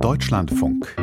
Deutschlandfunk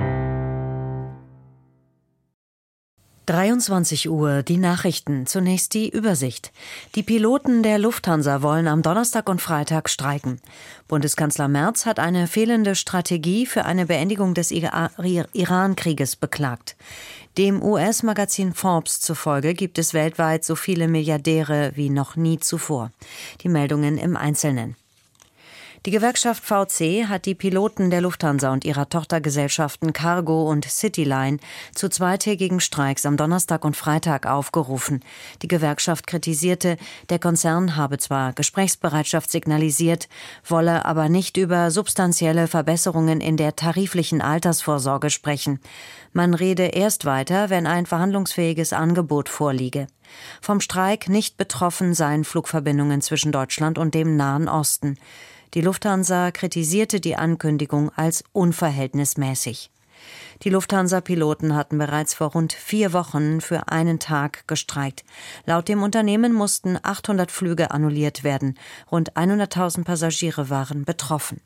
23 Uhr, die Nachrichten. Zunächst die Übersicht. Die Piloten der Lufthansa wollen am Donnerstag und Freitag streiken. Bundeskanzler Merz hat eine fehlende Strategie für eine Beendigung des Iran-Krieges beklagt. Dem US-Magazin Forbes zufolge gibt es weltweit so viele Milliardäre wie noch nie zuvor. Die Meldungen im Einzelnen. Die Gewerkschaft VC hat die Piloten der Lufthansa und ihrer Tochtergesellschaften Cargo und Cityline zu zweitägigen Streiks am Donnerstag und Freitag aufgerufen. Die Gewerkschaft kritisierte, der Konzern habe zwar Gesprächsbereitschaft signalisiert, wolle aber nicht über substanzielle Verbesserungen in der tariflichen Altersvorsorge sprechen. Man rede erst weiter, wenn ein verhandlungsfähiges Angebot vorliege. Vom Streik nicht betroffen seien Flugverbindungen zwischen Deutschland und dem Nahen Osten. Die Lufthansa kritisierte die Ankündigung als unverhältnismäßig. Die Lufthansa-Piloten hatten bereits vor rund 4 Wochen für einen Tag gestreikt. Laut dem Unternehmen mussten 800 Flüge annulliert werden. Rund 100.000 Passagiere waren betroffen.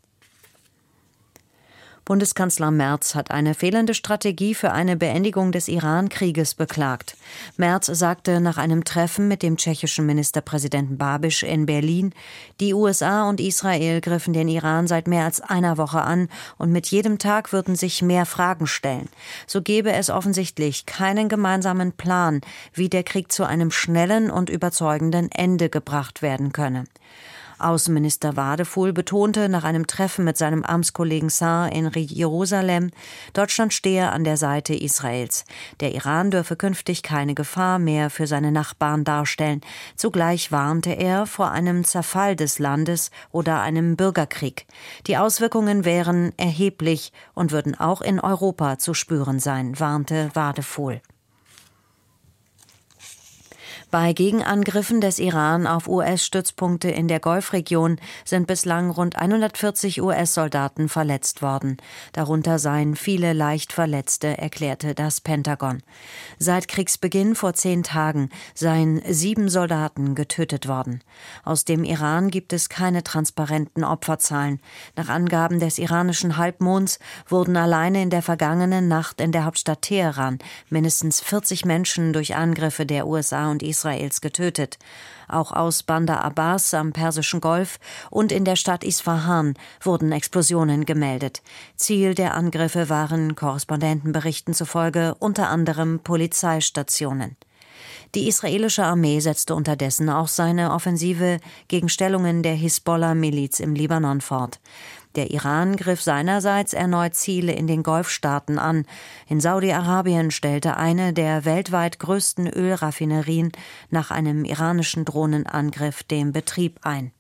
Bundeskanzler Merz hat eine fehlende Strategie für eine Beendigung des Iran-Krieges beklagt. Merz sagte nach einem Treffen mit dem tschechischen Ministerpräsidenten Babiš in Berlin, die USA und Israel griffen den Iran seit mehr als einer Woche an und mit jedem Tag würden sich mehr Fragen stellen. So gebe es offensichtlich keinen gemeinsamen Plan, wie der Krieg zu einem schnellen und überzeugenden Ende gebracht werden könne. Außenminister Wadefuhl betonte nach einem Treffen mit seinem Amtskollegen Saar in Jerusalem, Deutschland stehe an der Seite Israels. Der Iran dürfe künftig keine Gefahr mehr für seine Nachbarn darstellen. Zugleich warnte er vor einem Zerfall des Landes oder einem Bürgerkrieg. Die Auswirkungen wären erheblich und würden auch in Europa zu spüren sein, warnte Wadefuhl. Bei Gegenangriffen des Iran auf US-Stützpunkte in der Golfregion sind bislang rund 140 US-Soldaten verletzt worden. Darunter seien viele leicht Verletzte, erklärte das Pentagon. Seit Kriegsbeginn vor 10 Tagen seien 7 Soldaten getötet worden. Aus dem Iran gibt es keine transparenten Opferzahlen. Nach Angaben des iranischen Halbmonds wurden alleine in der vergangenen Nacht in der Hauptstadt Teheran mindestens 40 Menschen durch Angriffe der USA und Israels getötet. Auch aus Bandar Abbas am Persischen Golf und in der Stadt Isfahan wurden Explosionen gemeldet. Ziel der Angriffe waren Korrespondentenberichten zufolge unter anderem Polizeistationen. Die israelische Armee setzte unterdessen auch seine Offensive gegen Stellungen der Hisbollah-Miliz im Libanon fort. Der Iran griff seinerseits erneut Ziele in den Golfstaaten an. In Saudi-Arabien stellte eine der weltweit größten Ölraffinerien nach einem iranischen Drohnenangriff den Betrieb ein.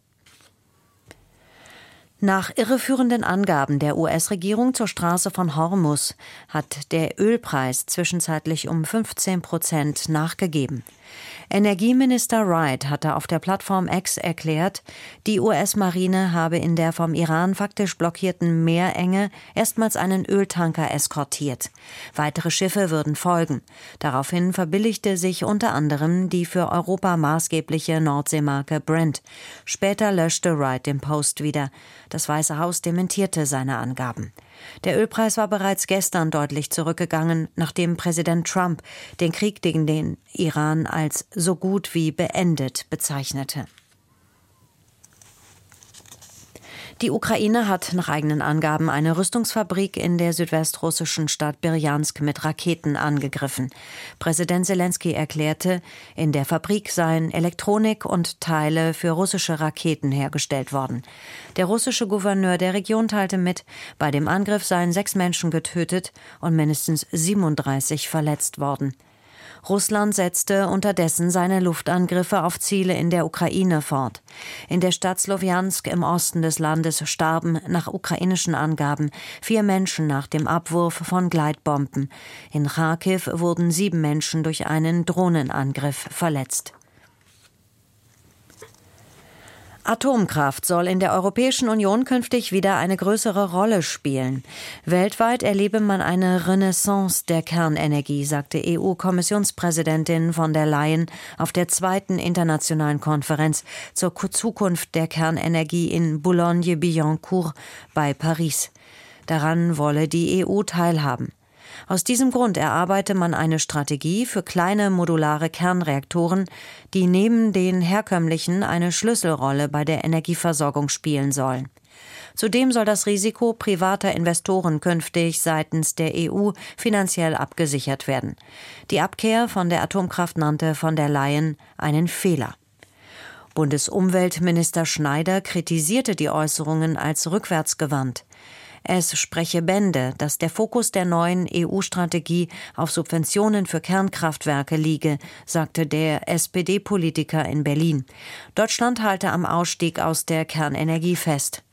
Nach irreführenden Angaben der US-Regierung zur Straße von Hormuz hat der Ölpreis zwischenzeitlich um 15% nachgegeben. Energieminister Wright hatte auf der Plattform X erklärt, die US-Marine habe in der vom Iran faktisch blockierten Meerenge erstmals einen Öltanker eskortiert. Weitere Schiffe würden folgen. Daraufhin verbilligte sich unter anderem die für Europa maßgebliche Nordseemarke Brent. Später löschte Wright den Post wieder. Das Weiße Haus dementierte seine Angaben. Der Ölpreis war bereits gestern deutlich zurückgegangen, nachdem Präsident Trump den Krieg gegen den Iran als so gut wie beendet bezeichnete. Die Ukraine hat nach eigenen Angaben eine Rüstungsfabrik in der südwestrussischen Stadt Berdjansk mit Raketen angegriffen. Präsident Selenskyj erklärte, in der Fabrik seien Elektronik und Teile für russische Raketen hergestellt worden. Der russische Gouverneur der Region teilte mit, bei dem Angriff seien 6 Menschen getötet und mindestens 37 verletzt worden. Russland setzte unterdessen seine Luftangriffe auf Ziele in der Ukraine fort. In der Stadt Slowjansk im Osten des Landes starben nach ukrainischen Angaben 4 Menschen nach dem Abwurf von Gleitbomben. In Charkiw wurden 7 Menschen durch einen Drohnenangriff verletzt. Atomkraft soll in der Europäischen Union künftig wieder eine größere Rolle spielen. Weltweit erlebe man eine Renaissance der Kernenergie, sagte EU-Kommissionspräsidentin von der Leyen auf der 2. internationalen Konferenz zur Zukunft der Kernenergie in Boulogne-Billancourt bei Paris. Daran wolle die EU teilhaben. Aus diesem Grund erarbeite man eine Strategie für kleine modulare Kernreaktoren, die neben den herkömmlichen eine Schlüsselrolle bei der Energieversorgung spielen sollen. Zudem soll das Risiko privater Investoren künftig seitens der EU finanziell abgesichert werden. Die Abkehr von der Atomkraft nannte von der Leyen einen Fehler. Bundesumweltminister Schneider kritisierte die Äußerungen als rückwärtsgewandt. Es spreche Bände, dass der Fokus der neuen EU-Strategie auf Subventionen für Kernkraftwerke liege, sagte der SPD-Politiker in Berlin. Deutschland halte am Ausstieg aus der Kernenergie fest.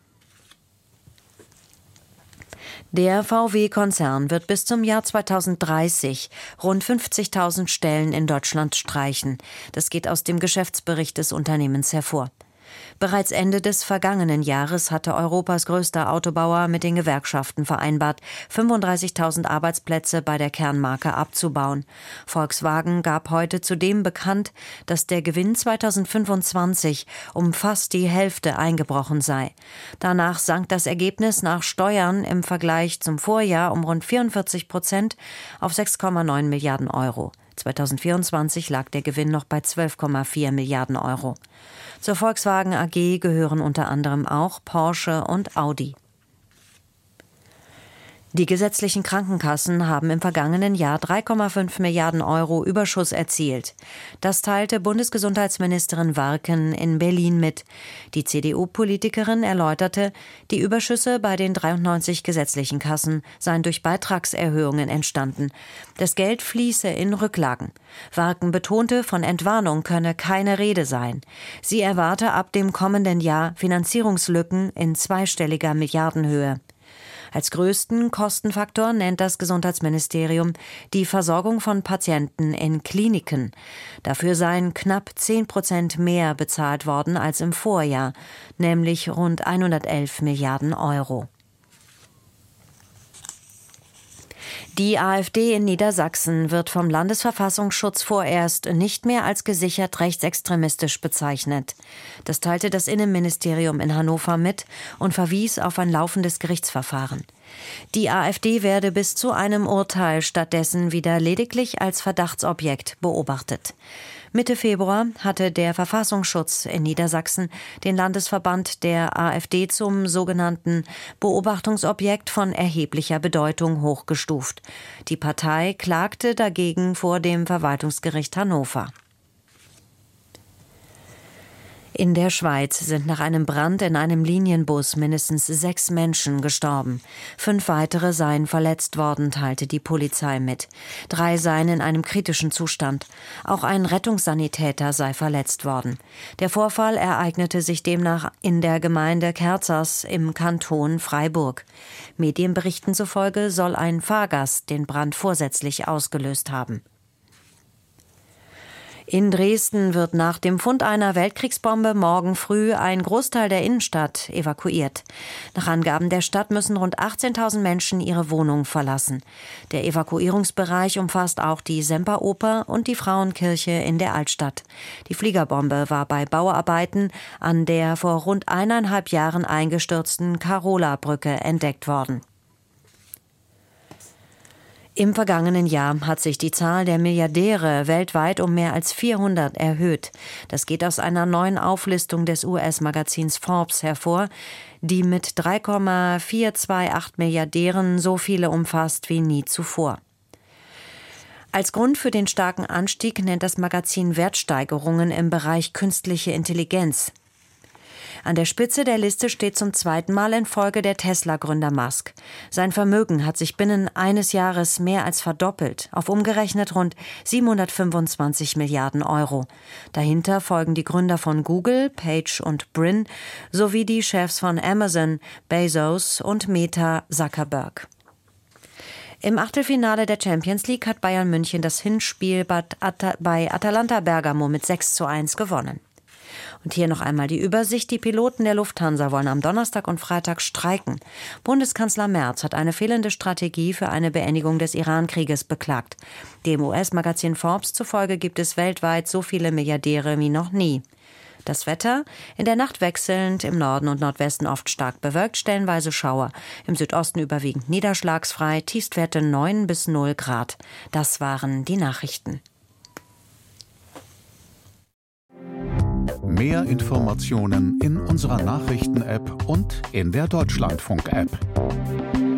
Der VW-Konzern wird bis zum Jahr 2030 rund 50.000 Stellen in Deutschland streichen. Das geht aus dem Geschäftsbericht des Unternehmens hervor. Bereits Ende des vergangenen Jahres hatte Europas größter Autobauer mit den Gewerkschaften vereinbart, 35.000 Arbeitsplätze bei der Kernmarke abzubauen. Volkswagen gab heute zudem bekannt, dass der Gewinn 2025 um fast die Hälfte eingebrochen sei. Danach sank das Ergebnis nach Steuern im Vergleich zum Vorjahr um rund 44% auf 6,9 Milliarden Euro. 2024 lag der Gewinn noch bei 12,4 Milliarden Euro. Zur Volkswagen AG gehören unter anderem auch Porsche und Audi. Die gesetzlichen Krankenkassen haben im vergangenen Jahr 3,5 Milliarden Euro Überschuss erzielt. Das teilte Bundesgesundheitsministerin Warken in Berlin mit. Die CDU-Politikerin erläuterte, die Überschüsse bei den 93 gesetzlichen Kassen seien durch Beitragserhöhungen entstanden. Das Geld fließe in Rücklagen. Warken betonte, von Entwarnung könne keine Rede sein. Sie erwarte ab dem kommenden Jahr Finanzierungslücken in zweistelliger Milliardenhöhe. Als größten Kostenfaktor nennt das Gesundheitsministerium die Versorgung von Patienten in Kliniken. Dafür seien knapp 10% mehr bezahlt worden als im Vorjahr, nämlich rund 111 Milliarden Euro. Die AfD in Niedersachsen wird vom Landesverfassungsschutz vorerst nicht mehr als gesichert rechtsextremistisch bezeichnet. Das teilte das Innenministerium in Hannover mit und verwies auf ein laufendes Gerichtsverfahren. Die AfD werde bis zu einem Urteil stattdessen wieder lediglich als Verdachtsobjekt beobachtet. Mitte Februar hatte der Verfassungsschutz in Niedersachsen den Landesverband der AfD zum sogenannten Beobachtungsobjekt von erheblicher Bedeutung hochgestuft. Die Partei klagte dagegen vor dem Verwaltungsgericht Hannover. In der Schweiz sind nach einem Brand in einem Linienbus mindestens 6 Menschen gestorben. 5 weitere seien verletzt worden, teilte die Polizei mit. 3 seien in einem kritischen Zustand. Auch ein Rettungssanitäter sei verletzt worden. Der Vorfall ereignete sich demnach in der Gemeinde Kerzers im Kanton Freiburg. Medienberichten zufolge soll ein Fahrgast den Brand vorsätzlich ausgelöst haben. In Dresden wird nach dem Fund einer Weltkriegsbombe morgen früh ein Großteil der Innenstadt evakuiert. Nach Angaben der Stadt müssen rund 18.000 Menschen ihre Wohnung verlassen. Der Evakuierungsbereich umfasst auch die Semperoper und die Frauenkirche in der Altstadt. Die Fliegerbombe war bei Bauarbeiten an der vor rund 1,5 Jahren eingestürzten Karola-Brücke entdeckt worden. Im vergangenen Jahr hat sich die Zahl der Milliardäre weltweit um mehr als 400 erhöht. Das geht aus einer neuen Auflistung des US-Magazins Forbes hervor, die mit 3,428 Milliardären so viele umfasst wie nie zuvor. Als Grund für den starken Anstieg nennt das Magazin Wertsteigerungen im Bereich künstliche Intelligenz. An der Spitze der Liste steht zum 2. Mal in Folge der Tesla-Gründer Musk. Sein Vermögen hat sich binnen eines Jahres mehr als verdoppelt, auf umgerechnet rund 725 Milliarden Euro. Dahinter folgen die Gründer von Google, Page und Brin, sowie die Chefs von Amazon, Bezos und Meta, Zuckerberg. Im Achtelfinale der Champions League hat Bayern München das Hinspiel bei Atalanta Bergamo mit 6:1 gewonnen. Und hier noch einmal die Übersicht. Die Piloten der Lufthansa wollen am Donnerstag und Freitag streiken. Bundeskanzler Merz hat eine fehlende Strategie für eine Beendigung des Iran-Krieges beklagt. Dem US-Magazin Forbes zufolge gibt es weltweit so viele Milliardäre wie noch nie. Das Wetter: in der Nacht wechselnd, im Norden und Nordwesten oft stark bewölkt, stellenweise Schauer. Im Südosten überwiegend niederschlagsfrei, Tiefstwerte 9 bis 0 Grad. Das waren die Nachrichten. Mehr Informationen in unserer Nachrichten-App und in der Deutschlandfunk-App.